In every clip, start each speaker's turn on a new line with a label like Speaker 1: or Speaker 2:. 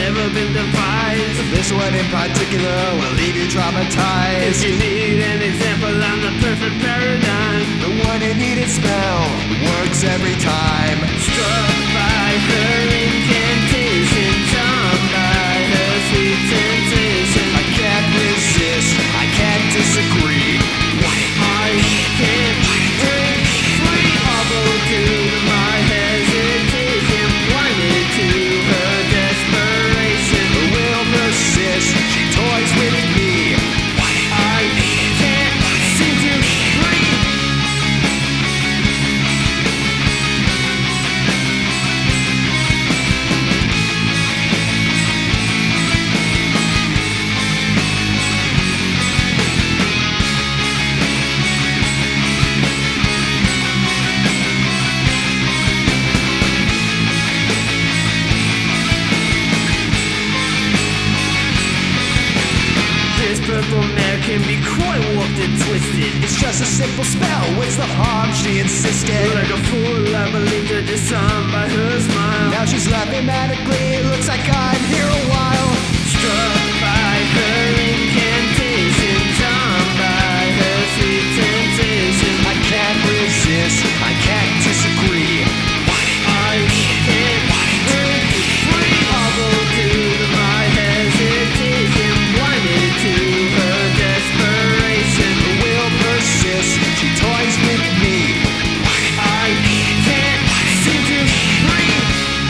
Speaker 1: ever been devised.
Speaker 2: This one in particular will leave you traumatized.
Speaker 1: If you need an example, I'm the perfect paradigm.
Speaker 2: The one who needed spell works every time.
Speaker 1: Struck by her incantation, charmed by her sweet sensation.
Speaker 2: I can't resist, I can't disagree.
Speaker 1: I can't break free. Although due to my hesitation, blinded to her desperation,
Speaker 2: The will persist, she toys with me.
Speaker 1: I can't seem to breathe. This purple mare can be quite warped and twisted.
Speaker 2: It's just a simple spell, what's the harm, she insisted.
Speaker 1: Like a fool, I believed her, disarmed by her smile.
Speaker 2: Now she's laughing madly, it looks like I'm here a while.
Speaker 1: Struck by her incantation, charmed by her sweet sensation.
Speaker 2: I can't resist, I can't disagree.
Speaker 1: I can't break free. Although due to my hesitation, blinded to her desperation,
Speaker 2: The will persist, she toys with me.
Speaker 1: I can't seem to breathe.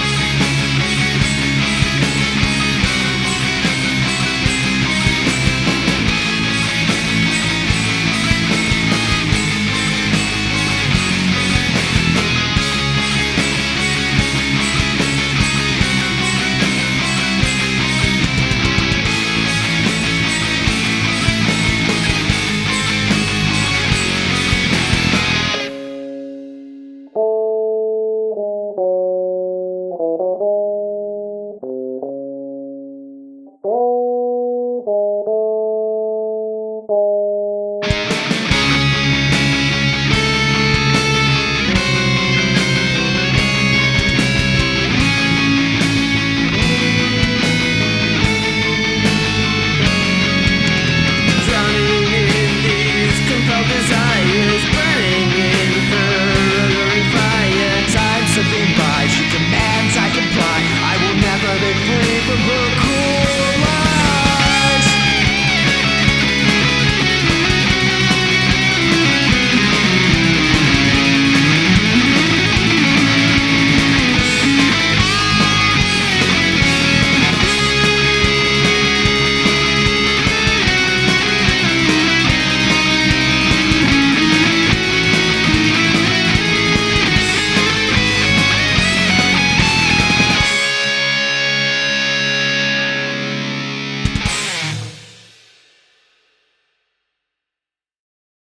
Speaker 1: Drowning in these compelled desires, burning in her alluring fire.
Speaker 2: Time slipping by, she commands I comply. I will never be free from her